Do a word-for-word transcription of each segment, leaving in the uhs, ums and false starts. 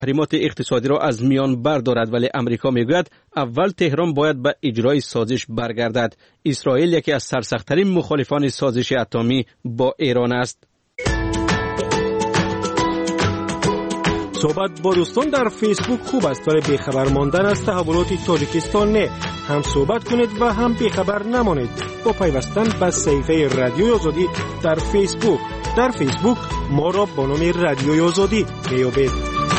تحریمات اقتصادی را از میان بردارد، ولی امریکا میگوید اول تهران باید به اجرای سازش برگردد. اسرائیل یکی از سرسخت‌ترین مخالفان سازش اتمی با ایران است. صحبت با دوستان در فیسبوک خوب است، ولی بیخبر ماندن از تحولات تاجیکستان نه. هم صحبت کنید و هم بیخبر نمانید با پیوستن به صفحه رادیوی آزادی در فیسبوک. در فیسبوک ما را با نام رادیوی آزادی بیابید.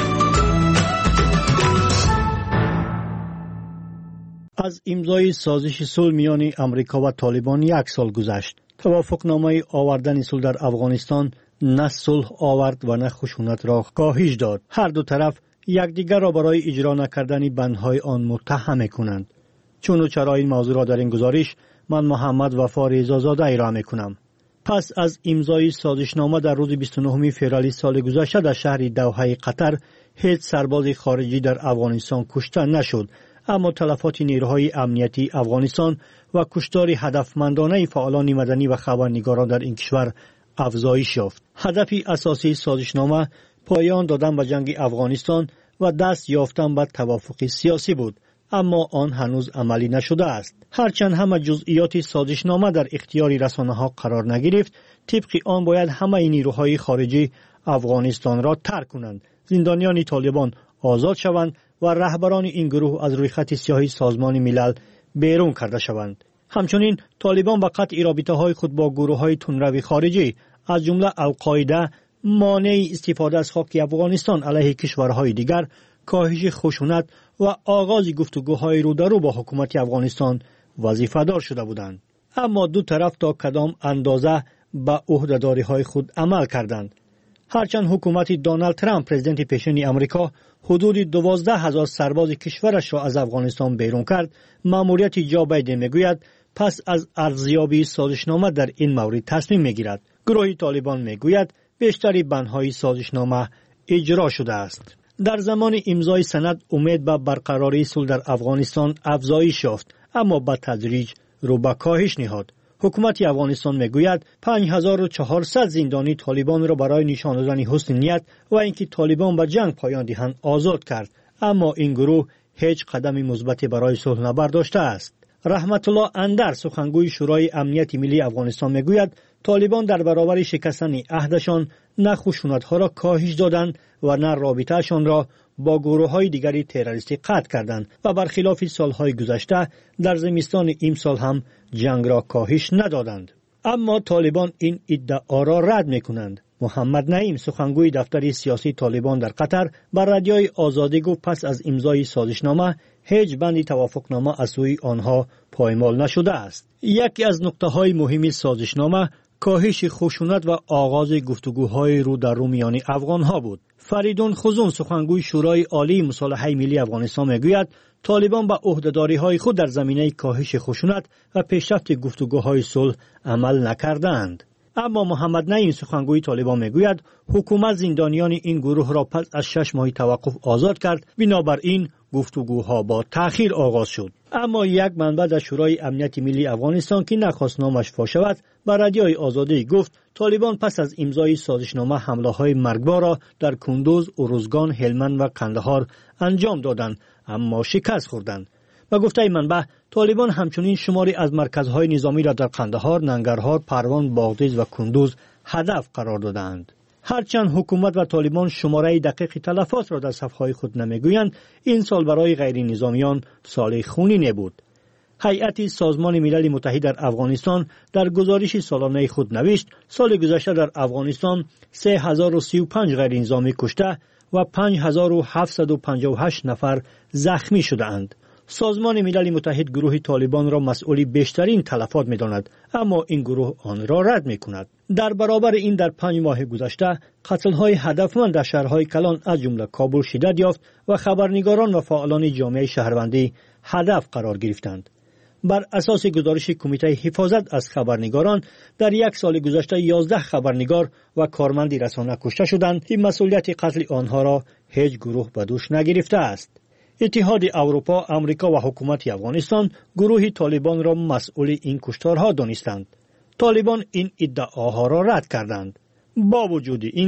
از امضای سازش صلح میان امریکا و طالبان یک سال گذشت. توافقنامه آوردن صلح در افغانستان نه صلح آورد و نه خشونت را کاهش داد. هر دو طرف یکدیگر را برای اجرا نکردن بندهای آن متهم می‌کنند. چون و چرا این موضوع را در این گزارش من محمد وفا رضازاده ارائه می‌کنم. پس از امضای سازشنامه در روز بیست و نهم فوریه سال گذشته در شهر دوحه قطر هیچ سرباز خارجی در افغانستان کشته نشد، اما تلفات نیروهای امنیتی افغانستان و کشتار هدفمندانه فعالان مدنی و خبرنگاران در این کشور افزایش یافت. هدف اساسی سازشنامه پایان دادن به جنگ افغانستان و دست یافتن به توافق سیاسی بود، اما آن هنوز عملی نشده است. هرچند همه جزئیات سازشنامه در اختیار رسانه‌ها قرار نگرفت، طبق آن باید همه نیروهای خارجی افغانستان را ترک کنند، زندانیان طالبان آزاد شوند و رهبران این گروه از روی خط سیاه سازمان ملل بیرون کرده شوند. همچنین طالبان به قطع رابطه‌های خود با گروه‌های تندرو خارجی از جمله القاعده مانع استفاده از خاک افغانستان علیه کشورهای دیگر، کاهش خشونت و آغاز گفتگوهای رو در رو با حکومت افغانستان وظیفه‌دار شده بودند. اما دو طرف تا کدام اندازه به عهده‌داری‌های خود عمل کردند. هرچند حکومت دونالد ترامپ پرزیدنت پیشین امریکا حدود دوازده هزار سرباز کشورش را از افغانستان بیرون کرد، مأموریت جو بایدن میگوید پس از ارزیابی سازشنامه در این مورد تصمیم میگیرد. گروه طالبان میگوید بیشتری بندهای سازشنامه اجرا شده است. در زمان امضای سند امید به برقراری صلح در افغانستان افزایش یافت، اما به تدریج رو به کاهش نهاد. حکومت افغانستان میگوید پنج هزار و چهارصد زندانی طالبان را برای نشان دادن حسن نیت و اینکه طالبان به جنگ پایان دهند آزاد کرد، اما این گروه هیچ قدم مثبتی برای صلح نبرداشته است. رحمت الله اندر سخنگوی شورای امنیت ملی افغانستان میگوید طالبان در برابر شکستن عهدشان نه خشونت‌ها را کاهش دادند و نه رابطه‌شان را با گروه‌های دیگری تروریستی قطع کردند و برخلاف سالهای گذشته در زمستان امسال هم جنگ را کاهش ندادند. اما طالبان این ادعا را رد می‌کنند. محمد نعیم سخنگوی دفتر سیاسی طالبان در قطر بر رادیوی آزادی گفت پس از امضای سازشنامه هیچ بند توافقنامه از سوی آنها پایمال نشده است. یکی از نکته‌های مهم سازشنامه کاهش خشونت و آغاز گفتگوهای رو در رو میان افغان‌ها بود. فریدون خزون سخنگوی شورای عالی مصالحه ملی افغانستان میگوید طالبان به عهده‌داری‌های خود در زمینه کاهش خشونت و پیشرفت گفتگوهای صلح عمل نکردند. اما محمد نعیم سخنگوی طالبان میگوید حکومت زندانیان این گروه را پس از شش ماه توقف آزاد کرد، بنابراین گفتگوها با تأخیر آغاز شد. اما یک منبع در شورای امنیت ملی افغانستان که نخواست نامش فاش شود بر رادیوی آزادی گفت طالبان پس از امضای سازشنامه حمله‌های مرگبار را در کندوز، اروزگان، هلمند و قندهار انجام دادند، اما شکست خوردند. و گفته منبع طالبان همچنین شماری از مرکزهای نظامی را در قندهار، ننگرهار، پروان، باغدیز و کندوز هدف قرار دادند. هرچند حکومت و طالبان شماره دقیق تلفات را در صفحات خود نمیگویند، این سال برای غیر نظامیان سال خونین بود. هیئت سازمان ملل متحد در افغانستان در گزارش سالانه خود نوشت سال گذشته در افغانستان سه هزار و سی و پنج غیر نظامی کشته و پنج هزار و هفتصد و پنجاه و هشت نفر زخمی شده‌اند. سازمان ملل متحد گروه طالبان را مسئول بیشترین تلفات می‌داند، اما این گروه آن را رد می‌کند. در برابر این در پنج ماه گذشته قتل‌های هدفمند در شهرهای کلان از جمله کابل شدت یافت و خبرنگاران و فعالان جامعه شهروندی هدف قرار گرفتند. بر اساس گزارش کمیته حفاظت از خبرنگاران در یک سال گذشته یازده خبرنگار و کارمند رسانه کشته شدند که مسئولیت قتل آنها را هیچ گروه به دوش نگرفته است. اتحاد اروپا، امریکا و حکومت افغانستان گروه طالبان را مسئول این کشتارها دانستند. طالبان این ادعاها را رد کردند. با وجود این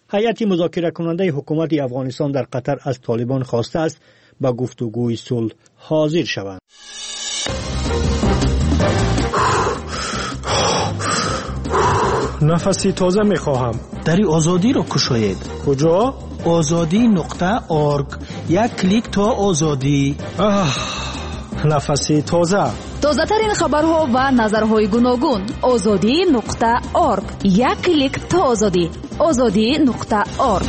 هیئت مذاکره کننده حکومت افغانستان در قطر از طالبان خواسته است به گفتگوی صلح حاضر شوند. نفسی تازه میخواهم. دری آزادی را کشاید. کجا؟ آزادی نقطه ارگ. یک کلیک تا آزادی. آه، نفسی تازه. تازه ترین خبرها و نظرهای گوناگون. آزادی نقطه ارگ. یک کلیک تا آزادی. آزادی نقطه ارگ.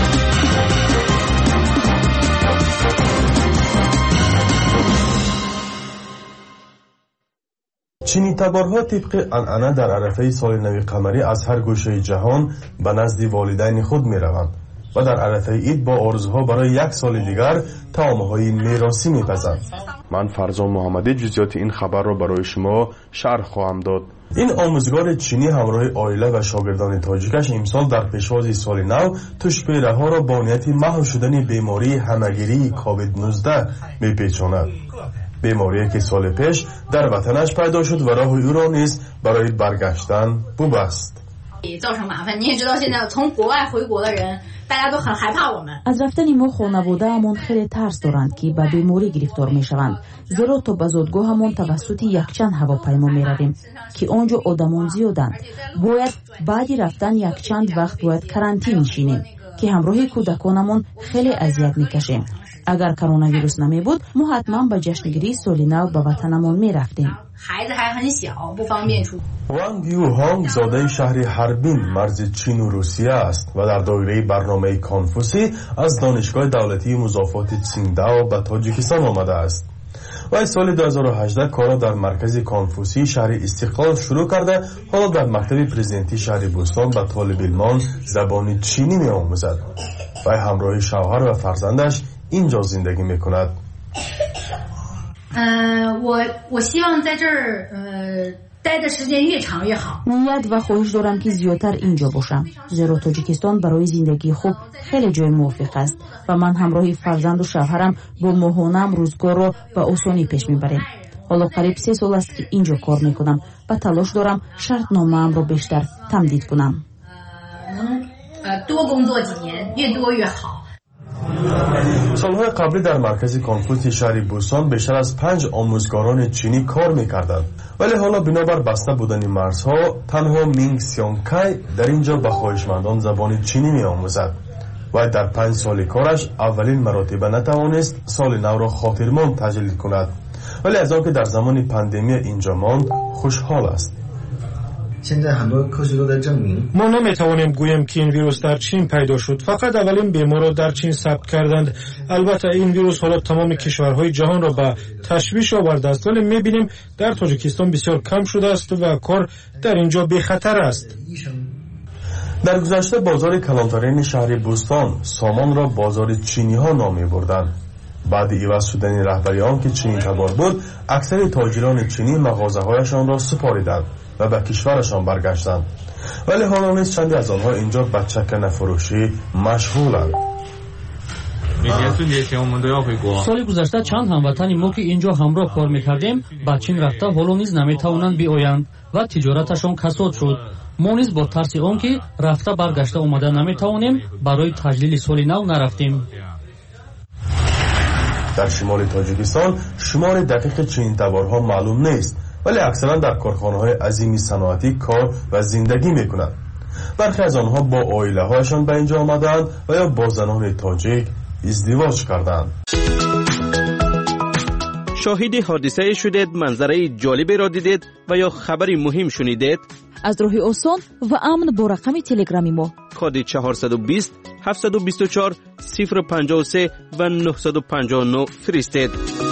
چینی تبارها طبق عنعنه در عرفه سال نو قمری از هر گوشه جهان به نزد والدین خود می روند و در عرفه عید با آرزوها برای یک سال دیگر طعامهای میراثی می پزند. من فرزان محمدی جزئیات این خبر را برای شما شرح خواهم داد. این آموزگار چینی همراه عائله و شاگردان تاجیکش امسال در پیشواز سال نو توشپیره ها را با نیت محو شدن بیماری همهگیری کووید نوزده می پیچاند. بیماری که سال پیش در وطنش پیدا شد و راه او را نیز برای برگشتن ببست. از رفتن ما خانواده‌مون خیلی ترس دارند که به بیماری گرفتار میشوند، زیرا تا به زادگاهمون توسط یک چند هواپیما میرویم که آنجا آدمان زیادند. باید بعد رفتن یک چند وقت باید کرانتین نشینیم که همراه کودکانمون خیلی اذیت میکشیم. اگر کرونا ویروس نمی بود ما حتما به جشنگیری سال نو به وطنمون می رفتیم. وانگ یو هانگ زاده شهر هاربین مرز چین و روسیه است و در دایره برنامه کانفوسی از دانشگاه دولتی مضافات تسینگداو به تاجیکستان آمده است. و سال دو هزار و هجده کارا در مرکز کانفوسی شهر استقلال شروع کرده، حالا در مکتب پرزیدنتی شهر بوستان به طالب علمان زبان چینی می آموزد و همراه شوهر و فرزندش اینجا زندگی میکند. نیت و خواهش دارم که زیادتر اینجا باشم، زیرا تاجیکستان برای زندگی خوب خیلی جای موافق است و من همراه فرزند و شوهرم با ماهانه‌ام روزگار را به آسانی پیش میبریم. حالا قریب سه سال است که اینجا کار میکنم و تلاش دارم شرطنامه‌ام را بیشتر تمدید کنم. سالهای قبلی در مرکز کانفوسی شهر بوستان بیشتر از پنج آموزگاران چینی کار میکردند، ولی حالا بنابر بسته بودن مرزها تنها مینگ سیانگکای در اینجا به خواهشمندان زبان چینی میآموزد و در پنج سال کارش اولین مراتب نتوانست سال نو را خاطرمند تجلیل کند، ولی از آنکه در زمان پاندمی اینجا ماند خوشحال است. ما نمیتوانیم گوییم که این ویروس در چین پیدا شد، فقط اولین بیمار را در چین ثبت کردند. البته این ویروس حالا تمام کشورهای جهان را به تشویش آورده است، ولی میبینیم در تاجیکستان بسیار کم شده است و کار در اینجا بی خطر است. در گذشته بازار کلانترین شهر بوستان سامان را بازار چینی ها نام می‌بردند. بعد عوض شدن رهبری آن که چینی تبار بود، اکثر تاجران چینی مغازه‌هایشان را سپاریدند و به کشورشان برگشتند، ولی حالا نیز چندی از آنها اینجا به چکن فروشی مشغولند. سال گذشته چند هموطن ما که اینجا همراه کار میکردیم به چین رفته حالا نیز نمیتوانند بیایند و تجارتشان کساد شد. ما نیز با ترس آن که رفته برگشته آمده نمیتوانیم برای تجلیل سال نو نرفتیم. در شمال تاجیکستان شمار دقیق چینی تبارها معلوم نیست، ولی اکثرا در کارخانه‌های عظیمی صنعتی کار و زندگی میکنند. برخی از آنها با عائله هایشان به اینجا آمدند و یا با زنان تاجیک ازدواج کردند. شاهد حادثه شدید، منظره جالبی را دیدید و یا خبری مهم شنیدید؟ از راه آسان و امن با رقم تلگرامی ما کد چهارصد و بیست هفتصد و بیست و چهار صفر پنجاه و سه و نهصد و پنجاه و نه فرستید.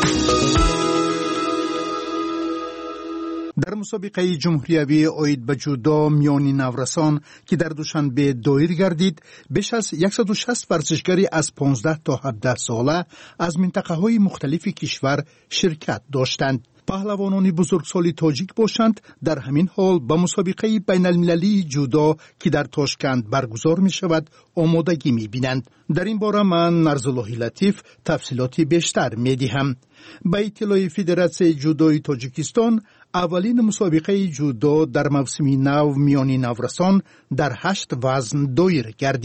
در مسابقه جمهوریوی اوید به جودو میانی نورسان که در دوشنبه دایر گردید، بیش از صد و شصت ورزشکاری از پانزده تا هفده ساله از منطقه‌های مختلف کشور شرکت داشتند. پهلوانان بزرگسالی تاجیک باشند در همین حال به مسابقه بین المللی جودو که در تاشکند برگزار می شود آمادگی می بینند. در این باره من نرزالله لطیف تفصیلاتی بیشتر می دهم. به اطلاع فدراسیون جودوی تاجیکستان، اولین مسابقه جودو در موسم نو میانی نورسان در هشت وزن دایر گردید.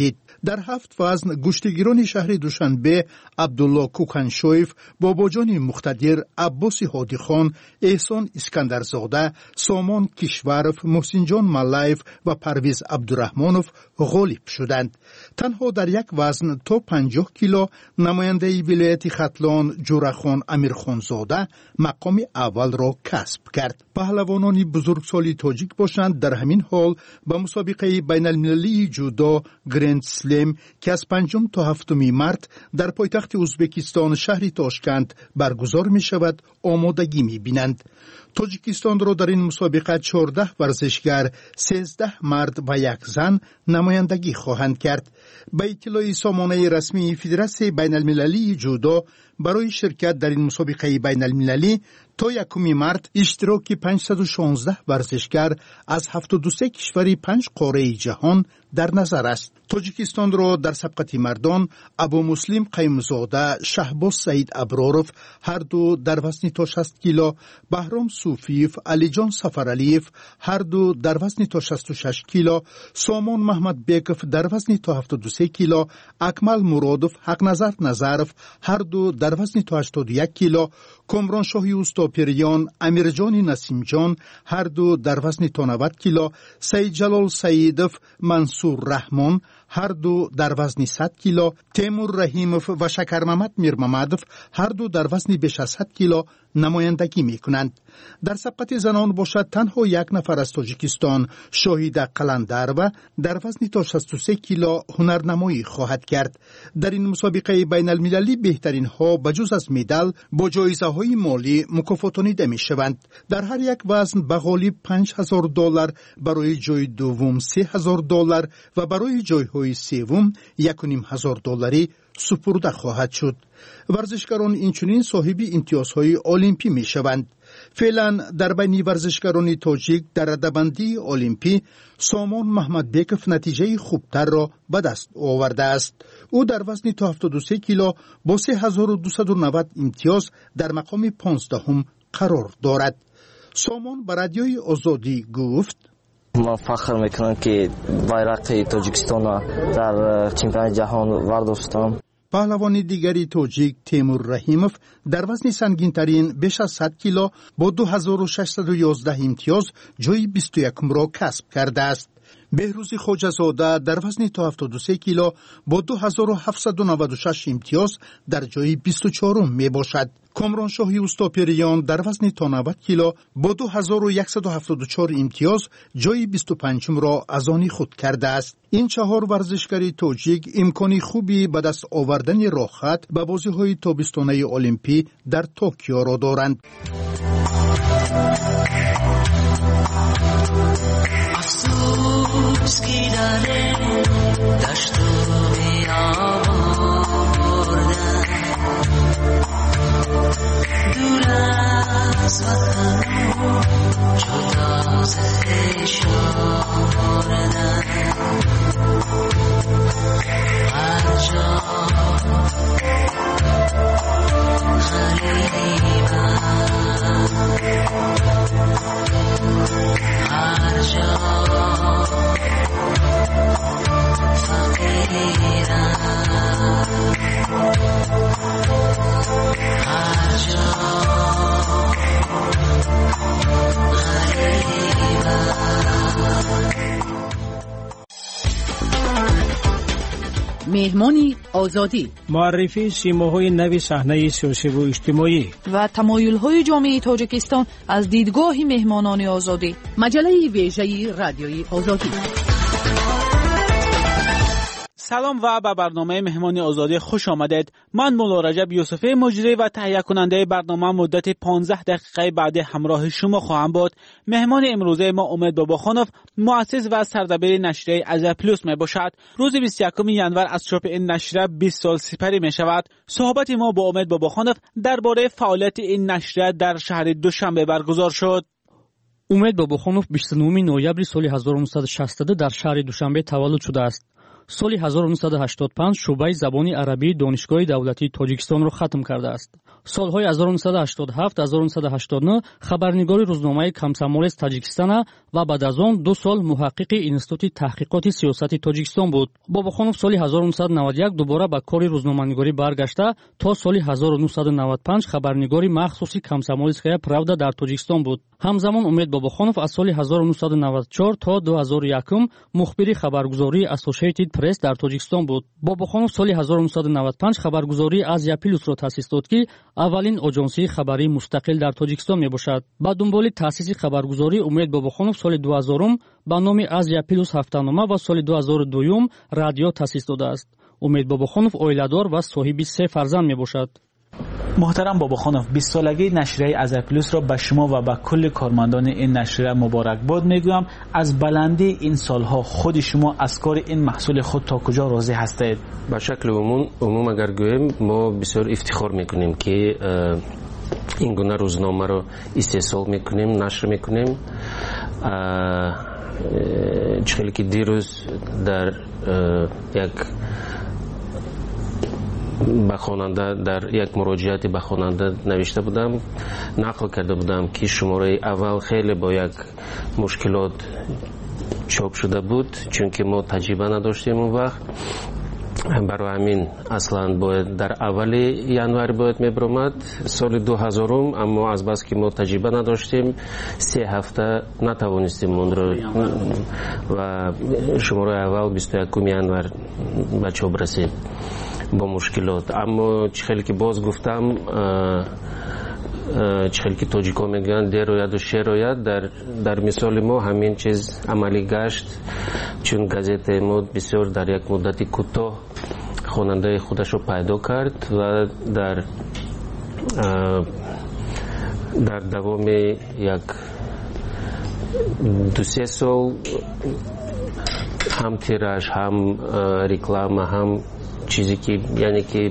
در هفت وزن گشتگیران شهر دوشنبه عبدالله کوکنشویف، باباجان مقتدر، عباس هادی خان، احسان اسکندرزاده، سامان کشورف، محسن جان ملایف و پرویز عبدالرحمنوف غالب شدند. تنها در یک وزن تا پنجاه کیلو نماینده ولایت ختلان جورخان امیرخانزاده مقام اول را کسب کرد. پهلوانان بزرگسالی تاجیک باشند در همین حال به مسابقه بین المللی جودو گرند سلم که از پنجم تا هفتم مارس در پایتخت ازبکستان شهر تاشکند برگزار می شود آمادگی می بینند. تاجیکستان را در این مسابقه چهارده ورزشگر، سیزده مرد و یک زن نمایندگی خواهند کرد. به اطلاع سامانه رسمی فدراسیون بین المللی جودو برای شرکت در این مسابقه بین المللی تا یکم مارس اشتراک پانصد و شانزده ورزشگر از هفتاد و سه کشور پنج قاره جهان در نظر است. تاجیکستان را در سبقت مردان ابو مسلم قیمزاده، شهباز سعید ابرارف هر دو در وزن تا شصت کیلو، بهرام صوفیف، علی جان سفرعلیف هر دو در وزن تا شصت و شش کیلو، سامان محمد بیکف در وزن تا هفتاد و سه کیلو، اکمل مرادف، حق نظر نظرف هر دو در وزن تا هشتاد و یک کیلو، کامران شاهی اوستاپریان، امیرجان نسیم جان هر دو در وزن تا نود کیلو، سید جلال سیدف، منصور رحمان هر دو در وزن صد کیلو، تیمور رحیموف و شکر محمد میر محمدوف هر دو در وزن بیش از صد کیلو نمایندگی می کنند. در سبقت زنان باشد تنها یک نفر از تاجیکستان شاهید قلندر و در وزن تا شصت و سه کیلو هنرنمایی خواهد کرد. در این مسابقه بین المللی بهترین ها بجز از مدال با جایزه های مالی مکافاتانیده می شوند. در هر یک وزن به غالب پنج هزار دلار، برای جای دوم سه هزار دلار و برای جای های سوم یک و نیم هزار دلاری سپرده خواهد شد. ورزشکاران اینچنین صاحب امتیازهای المپی می شوند. فعلا در بین ورزشکاران تاجیک در رده‌بندی المپی سامان محمد بیکف نتیجه خوبتر را به دست آورده است. او در وزن تا هفتاد و سه کیلو با سه هزار و دویست و نود امتیاز در مقام پانزدهم قرار دارد. سامان به رادیوی آزادی گفت: من فخر میکنم که بیرق تاجیکستان در چمپیونات جهان ورداشتم. پهلوان دیگری تاجیک تیمور رحیموف در وزن سنگین‌ترین بیش از صد کیلو با دو هزار و ششصد و یازده امتیاز جای بیست و یکم را کسب کرده است. بهروز خواجه‌زاده در وزن تا هفتاد و سه کیلو با دو هزار و هفتصد و نود و شش امتیاز در جای بیست و چهارم می باشد. کامران شاهی اوستاپریان در وزن تا نود کیلو با دو هزار و صد و هفتاد و چهار امتیاز جای بیست و پنجم را از آن خود کرده است. این چهار ورزشکاری تاجیک امکانی خوبی به دست آوردن راحت به بازی‌های تابستانه المپی در توکیو را دارند. افسوس کی داره دشت و بیابردن دور از وطن جدا ز خویش آوردن هر جا غریبم هر جا فقیرم هر جا غریبم. مهمانی آزادی، معرفی سیماهای نوی صحنه سیاسی و اجتماعی و تمایل‌های جامعه تاجیکستان از دیدگاه مهمانان آزادی. مجله ویژه رادیوی آزادی. سلام و به برنامه مهمانی آزادی خوش آمدید. من مولا رجب یوسفی مجری و تهیه کننده برنامه مدت پانزده دقیقه بعد همراه شما خواهم بود. مهمان امروزه ما امید باباخانوف، مؤسس و سردبیر نشریه از پلوس می باشد. روز بیست و یکم ژانویه از چاپ این نشریه بیست سال سپری می شود. صحبت ما با امید باباخانوف درباره فعالیت این نشریه در شهر دوشنبه برگزار شد. امید باباخانوف بیست و نهم نوامبر سال هزار و نهصد و شصت در شهر دوشنبه تولد شده است. سال هزار و نهصد و هشتاد و پنج شعبه زبان عربی دانشگاه دولتی تاجیکستان را ختم کرده است. солҳои ҳазору нуҳсаду ҳаштоду ҳафт ҳазору нуҳсаду ҳаштоду нӯ хабарнигори рӯзномаи Комсомолец Таҷикистона ва баъд аз он ду сол муҳаққиқи Институти таҳқиқоти сиёсати Тоҷикистон буд. Бобохонов соли ҳазору нуҳсаду наваду як дубора ба кори рӯзноманигорӣ баргашта, то соли ҳазору нуҳсаду наваду панҷ хабарнигори махсуси Комсомольская правда дар Тоҷикистон буд. ҳамзамон Умед Бобохонов аз соли ҳазору нуҳсаду наваду чор то ду ҳазору якум мухбири хабаргузории Associated Press дар Тоҷикистон буд. Бобохонов соли ҳазору нуҳсаду наваду панҷ хабаргузории Азия Плюсро таъсис дод, ки аввалин оҷонсии хабарии мустақил дар Тоҷикистон мебошад. Ба дунболи таъсиси хабаргузорӣ Умед Бобохонов соли дуҳазорум ба номи Азия Плюс ҳафтанома ва соли ду ҳазору дуюм радио таъсис додааст. Умед Бобохонов оиладор ва соҳиби се фарзанд мебошад. محترم باباخانov بیست سالگی نشریه Azia Plus را به شما و به کل کارمندان این نشریه مبارکباد میگویم. از بلندی این سالها خود شما از کار این محصول خود تا کجا راضی هستید؟ به شکل عموم عموم اگر گویم ما بسیار افتخار میکنیم که این گونه روزنامه را استحصال میکنیم، نشر میکنیم. چخیلی که دیروز در یک به خواننده در یک مراجعاتی به خواننده نوشته بودم، نقل کرده بودم که شماره اول خیلی با یک مشکلات چاپ شده بود، چون که ما تجربه نداشتیم اون وقت. برای همین اصلا باید در اول ینوار باید میبرامد سال دو هزارم، اما از بس که ما تجربه نداشتیم سه هفته نتوانستیم اون رو و شماره اول بیست و یکم ینوار به چاپ رسید با مشکلات. اما چخیلی که باز گفتم چخیلی که تاجیکا میگن در روید و شیر روید، در, در مثال ما همین چیز عملی گشت، چون گازت ما بسیار در یک مدت کوتاه خواننده خودش رو پیدا کرد و در در دوام یک دو سه سال هم تیراژ هم رکلام هم چیزی که یعنی که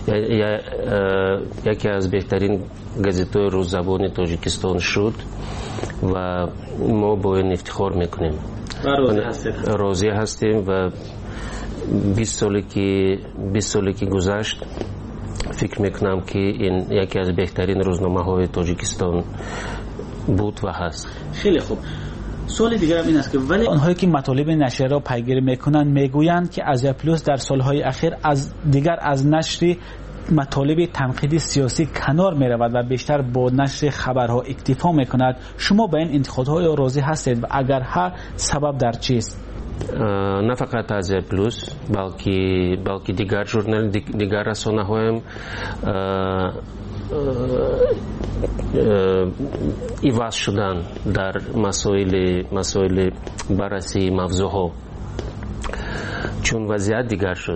یکی از بهترین گازت‌های روززبان تاجیکستان شد و ما با این افتخار میکنیم. راضی هستیم. راضی هستیم و بیست سالی که بیست سالی که گذشت فکر میکنم که این یکی از بهترین روزنامه‌های تاجیکستان بود و هست. خیلی خوب. سوال دیگر هم این است که ولی آنهایی که مطالب نشریه را پیگیری میکنند میگویند که آزیا پلوس در سالهای اخیر از دیگر از نشر مطالب تنقیدی سیاسی کنار میرود و بیشتر با نشر خبرها اکتفا میکند. شما به این انتقادهای راضی هستید و اگر ها سبب در چیست؟ نه فقط آزیا پلوس بلکه بلکه دیگر ژورنال دیگر رسانه هایم ایواز شدن در مسائل مسائل بررسی موضوعها، چون وضعیت دیگر شد،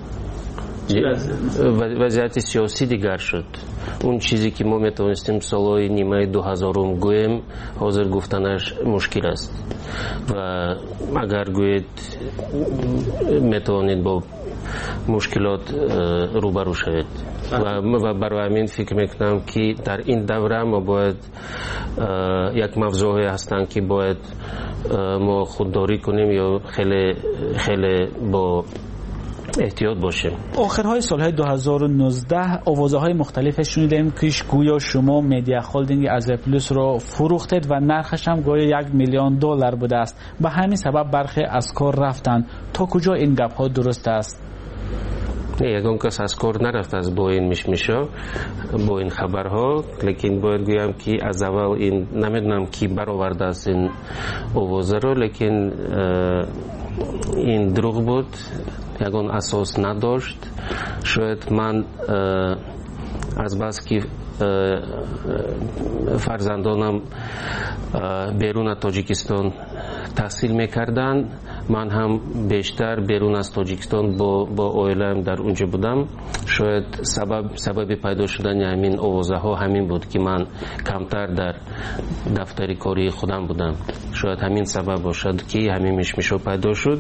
وضعیت سیاسی دیگر شد. اون چیزی که ما میتونستیم سالهای نیمه دو هزارم گویم حاضر گفتنش مشکل است و اگر گوید میتونید با مشکلات روبرو شوید و برای همین فکر میکنم که در این دوره ما باید یک موضوعی هستن که باید ما خودداری کنیم یا خیلی خیلی با احتیاط باشیم. آخرهای سالهای دو هزار و نوزده آوازهای مختلف شنیدیم که گویا شما مدیا هولدینگ آزیا پلوس رو فروختید و نرخش هم گویا یک میلیون دلار بوده است. به همین سبب برخی از کار رفتند. تا کجا این گپ ها درست است؟ یگان کس از کار نرفت از با این مشمشا با این خبرها، لیکن باید گویم که از اول این نمیدونم کی برآورده است این آوازه رو، لیکن این دروغ بود، یگان اساس نداشت. شاید من از بس که فرزندانم بیرون تاجیکستان تحصیل میکردن، من هم بیشتر بیرون از تاجیکستان با با اویلم در اونجا بودم. شاید سبب سبب پیدا شدن همین آوازه ها همین بود که من کمتر در دفتر کاری خودم بودم. شاید همین سبب باشد که همین مشمشا پیدا شد.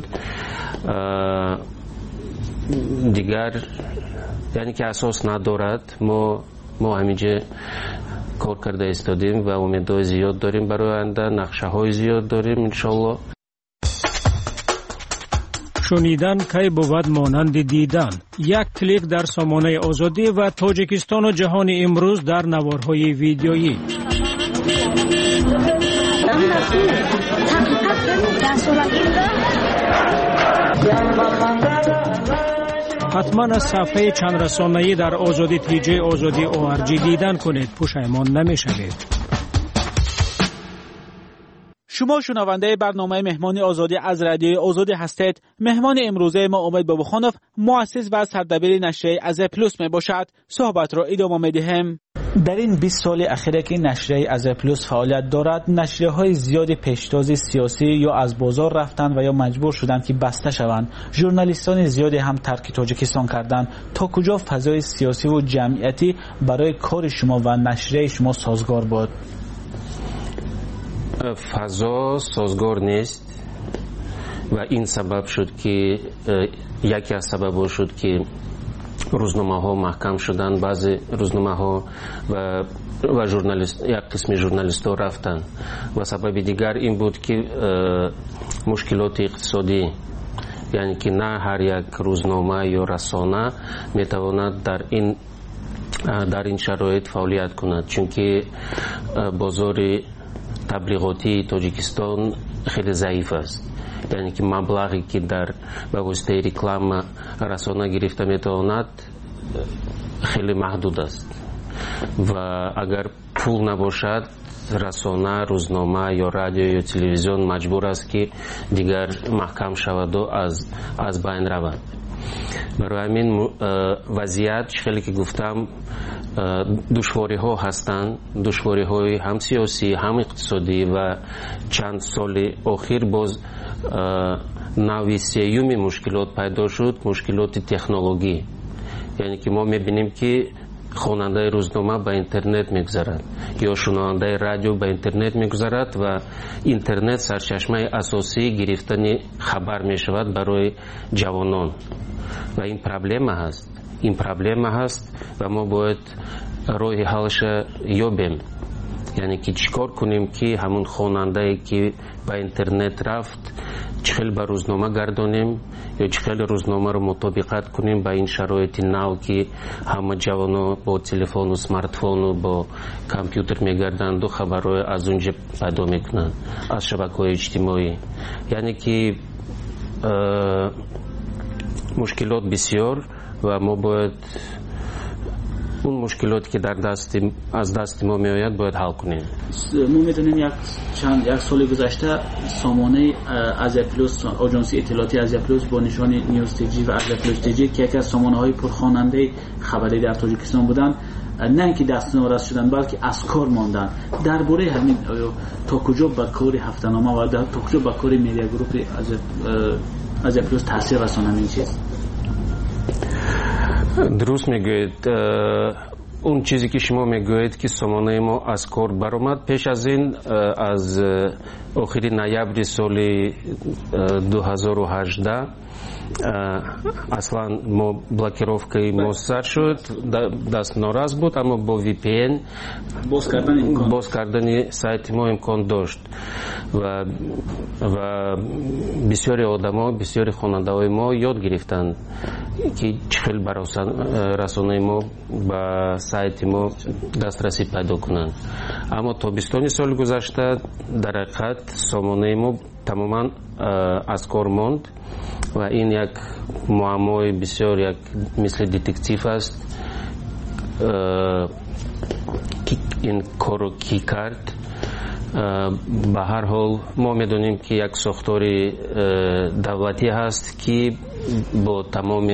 دیگر یعنی که اساس ندارد. ما ما همینجا کار کرده استادیم و امیدهای زیاد داریم برای آینده، نقشه های زیاد داریم انشالله. شنیدن کی بود مانند دیدن. یک کلیک در سامانه آزادی و تاجیکستان و جهان امروز در نوارهای ویدیویی. حتما از صفحه چند رسانه‌ای در آزادی تی جی آزادی او آر جی دیدن کنید، پشیمان نمی‌شوید. شما شنونده برنامه مهمان آزادی از رادیوی آزادی هستید. مهمان امروزه ما امید بابخانوف، مؤسس و سردبیر نشریه از پلوس می باشد. صحبت را ادامه می‌دهیم. در این بیست سال اخیره که نشریه از پلوس فعالیت دارد، نشریه های زیادی پیشتاز سیاسی یا از بازار رفتند و یا مجبور شدند که بسته شوند. ژورنالیستان زیادی هم ترک تاجیکستان کردند. تا کجا فضای سیاسی و جمعیتی برای کار شما و نشریه شما سازگار بود؟ فضا سازگار نیست و این سبب شد که یکی از سبب شد که روزنامه ها محکم شدن، بعضی روزنامه ها و و ژورنالیست یک قسم ژورنالیست ها رفتن و سبب دیگر این بود که مشکلات اقتصادی، یعنی که نه هر یک روزنامه یا رسانه میتواند در این در این شرایط فعالیت کند، چون که بازار تبلیغاتی تاجیکستان خیلی ضعیف است. یعنی که مبلغی که در به واسطه رکلام رسانه گرفته میتواند خیلی محدود است و اگر پول نباشد رسانه، روزنامه یا رادیو یا تلویزیون مجبور است که دیگر محکم شود و از از بین رود. برای همین وضعیت خیلی که گفتم دشواری ها هستند، دشواری های هم سیاسی هم اقتصادی و چند سال اخیر باز نوع سیوم مشکلات پیدا شد، مشکلات تکنولوژی. یعنی که ما میبینیم که خواننده روزنامه به اینترنت میگذرد یا شنونده رادیو به اینترنت میگذرد و اینترنت سرچشمه اساسی گرفتن خبر میشود برای جوانان و این پرابلم هست. این پرابلم هست و ما باید راه حلش یابیم. یعنی که چیکار کنیم که همون خواننده که به اینترنت رفت چخیل به روزنامه گردانیم یا چخیل روزنامه رو مطابقت کنیم با این شرایط نو که همه جوانا با تلفن و سمارت فون و با کامپیوتر میگردند و خبرهای از اونجا پیدا میکنند از شبکه‌های اجتماعی. یعنی که مشکلات بسیار و ما باید اون مشکلاتی که در دست از دست ما می آید باید حل کنیم. ما میدونیم یک چند یک سال گذشته سامانه از پلوس، آژانس اطلاعاتی از پلوس با نشان نیوز تیجی و از پلوس تیجی که یکی از سامانه های پرخواننده خبری در تاجیکستان بودند، نه اینکه دست نارس شدن بلکه از کار ماندن. درباره همین تا کجا به کار هفته‌نامه و تا کجا به کار میدیا گروپ از از پلوس تاثیر رسانه این چیز؟ درست میگوید. اون چیزی که شما میگوید که سامانه ما از کار برآمد، پیش از این از آخر نوامبر سال دو هزار و هجده اصلا ما بلاکировкой ما سر شد، دست ناراض بود، اما با وی پی ان باز کردن امکان باز کردن سایت ما امکان داشت و و بسیاری آدما، بسیاری خواننده های ما یاد گرفتند که چخیل برای رسانه ما به سایت ما دسترسی پیدا کنند. اما تابستان سال گذشته در حقیقت سامانه ما تماما از کار ماند و این یک معمای بسیار یک مثل دیتکتیو است که این کارو کی کرد. به هر حال ما میدونیم که یک ساختار دولتی هست که با تمام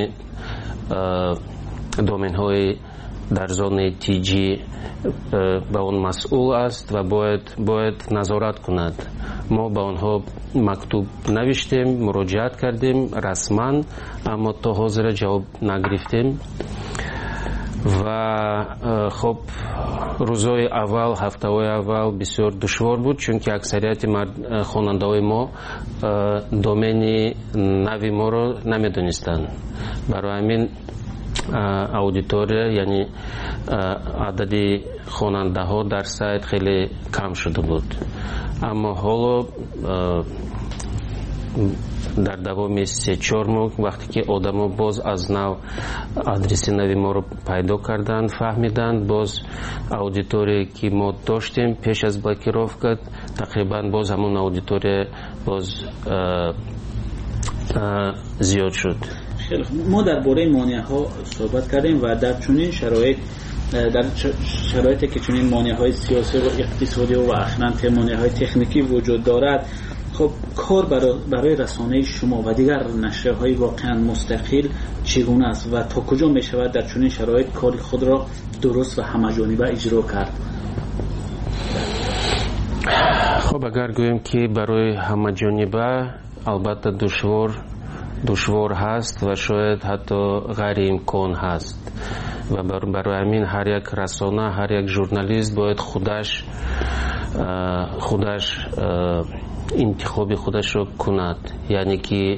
دومین های در زون تی جی به اون مسئول است و باید باید نظارت کند. ما به آنها مکتوب نوشتیم، مراجعت کردیم رسما، اما تا حاضر جواب نگرفتیم و خب روزهای اول، هفته‌های اول بسیار دشوار بود، چون که اکثریت خواننده‌های ما دومین نوی ما رو نمیدونستند. برای همین اودیتوریا یعنی عدد خواننده ها در سایت خیلی کم شده بود. اما حالا дар давоми се чор моҳ вақте ки одамо боз аз нав адреси нави моро пайдо карданд, фаҳмиданд, боз аудитория ки мо доштем пеш аз блокировка тақрибан боз ҳамон аудитория боз зиёд шуд. мо дар бораи монеаҳо суҳбат кардем ва дар чунин шароит дар шароите ки чунин монеаҳои сиёсӣ ва иқтисодӣ ва ахиран монеаҳои техникӣ вуҷуд дорад, خب کار برای, برای رسانه شما و دیگر نشریه‌های واقعا مستقل چگونه است و تا کجا می شود در چنین شرایط کار خود را درست و همه‌جانبه اجرا کرد؟ خب اگر گوییم که برای همه‌جانبه البته دشوار دشوار هست و شاید حتی غیر امکان هست و برای همین هر یک رسانه، هر یک ژورنالیست باید خودش خودش انتخاب خودش رو کند، یعنی که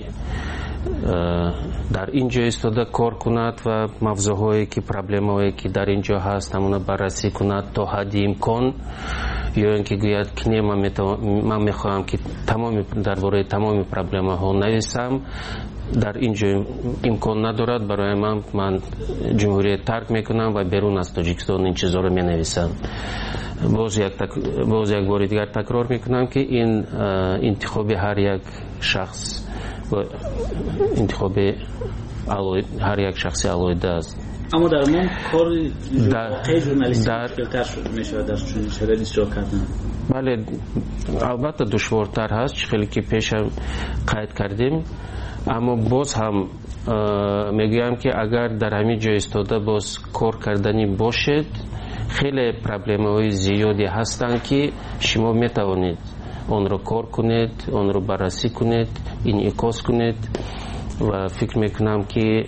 در اینجا ایستاده کار کند و موضوعهایی که پرابلم‌هایی که در اینجا هست همون بررسی کند تا حد امکان، یا اینکه گوید که نه من میخواهم که تمام درباره تمام پرابلم‌ها نویسم، در اینجا امکان ندارد، برای من من جمهوریت ترک میکنم و بیرون از تاجیکستان این چیزا رو مینویسم. باز یک تک... باز یک بار دیگر تکرار میکنم که این انتخاب هر یک شخص و انتخاب علوید... هر یک شخصی علویده است. اما در من کار واقعی ژورنالیستی مشکل‌تر شد میشه در چنین شرایطی اجرا کردن. بله البته دشوارتر هست، خیلی که پیش هم قید کردیم، اما باز هم میگویم که اگر در همین جای ایستاده باز کار کردنی باشد، خیلی پرابلم‌های زیادی هستند که شما میتوانید آن را کار کنید، آن را بررسی کنید، انعکاس کنید و فکر میکنم که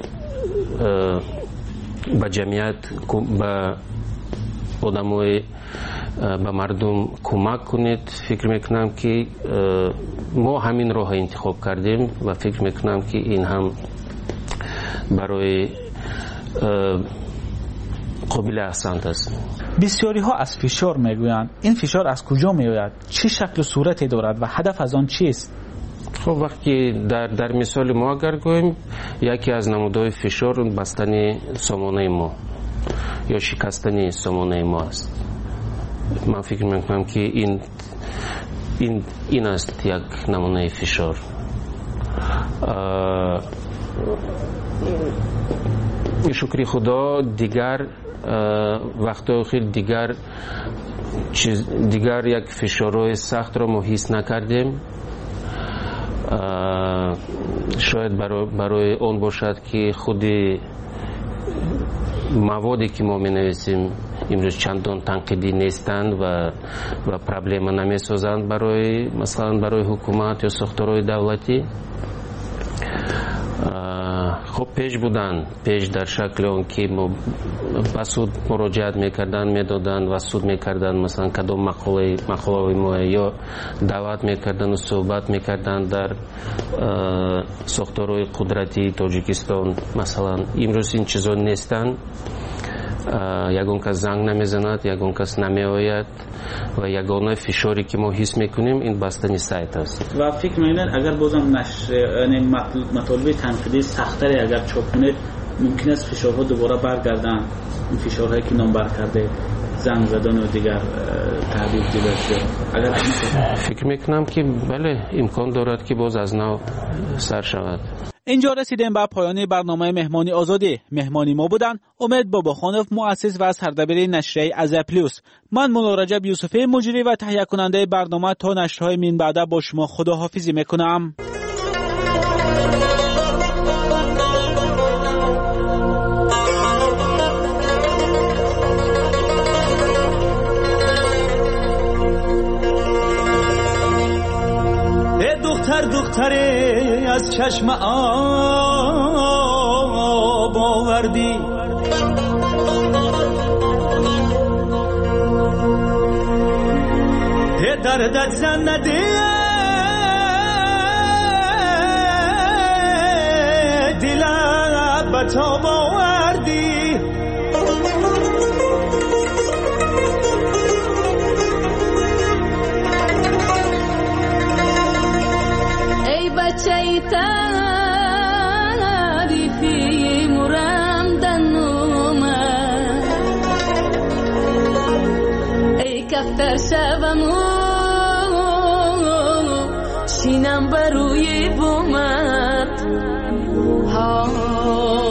به جمعیت، به آدمای، به مردم کمک کنید. فکر میکنم که ما همین راه انتخاب کردیم و فکر میکنم که این هم برای قابل احسان است. بسیاری ها از فشار میگویند. این فشار از کجا میآید؟ چه شکل و صورتی دارد و هدف از آن چیست؟ خب وقتی در در مثال ما اگر گوییم، یکی از نمودهای فشار بستن سامانه ما یا شکستن سامانه ما است. من فکر میکنم که این این این است یک نمونه فشار. شکر خدا دیگر وقتا خیلی دیگر چیز دیگر یک فشارهای سخت را ما حس نکردیم. شاید برای, برای اون باشد که خود موادی که ما می نویسیم امروز چندان تنقیدی نیستند و و پرابلم نمی سازند برای مثلا برای حکومت یا ساختارهای دولتی. خب پیش بودن، پیش در شکل اون که به سود مراجعت میکردن، میدادن و سود میکردن، مثلا کدام مقاله مقاله ما یا دعوت میکردن و صحبت میکردن در ساختارهای قدرتی تاجیکستان. مثلا امروز این چیزا نیستن، یگان کس زنگ نمیزند، یگان کس نمیآید و یگانه فشاری که ما حس میکنیم این بستن سایت است. و فکر میکنید اگر بازم نشر یعنی مطالب تنقیدی سخت‌تری اگر چاپ کنید ممکن است فشارها دوباره برگردن، این فشارهایی که نام بر کرده، زنگ زدن و دیگر تهدید دیگر. اگر فکر میکنم که بله امکان دارد که باز از نو سر شود. اینجا رسیدیم به پایان برنامه مهمانی آزادی. مهمانی ما بودن امید باباخانوف، مؤسس و سردبیر نشریه آزیا پلوس. من مولا رجب یوسفی، مجری و تهیه کننده برنامه. تا نشرهای من بعد با شما خداحافظی میکنم. دختر دختره از چشم آب آوردی، دردت زن نده دلت بتاب آوردی. ای بچه کفتر شوم و شینم بروی بومت ها